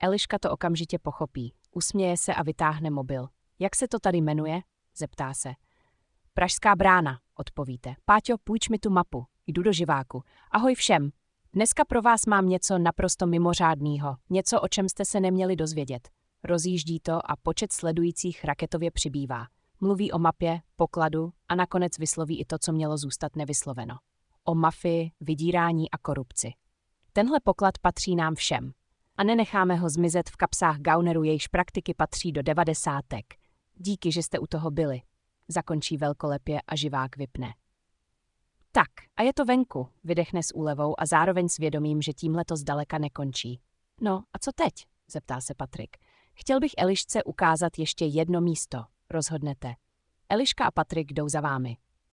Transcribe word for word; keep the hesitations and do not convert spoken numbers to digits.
Eliška to okamžitě pochopí. Usměje se a vytáhne mobil. Jak se to tady jmenuje? Zeptá se. Pražská brána, odpovíte. Páťo, půjč mi tu mapu. Jdu do živáku. Ahoj všem. Dneska pro vás mám něco naprosto mimořádného. Něco, o čem jste se neměli dozvědět. Rozjíždí to a počet sledujících raketově přibývá. Mluví o mapě, pokladu a nakonec vysloví i to, co mělo zůstat nevysloveno. O mafii, vydírání a korupci. Tenhle poklad patří nám všem. A nenecháme ho zmizet v kapsách gaunerů, jejichž praktiky patří do devadesátek. Díky, že jste u toho byli. Zakončí velkolepě a živák vypne. Tak, a je to venku, vydechne s úlevou a zároveň s vědomím, že tímhle to zdaleka nekončí. No, a co teď? Zeptá se Patrik. Chtěl bych Elišce ukázat ještě jedno místo, rozhodnete. Eliška a Patrik jdou za vámi.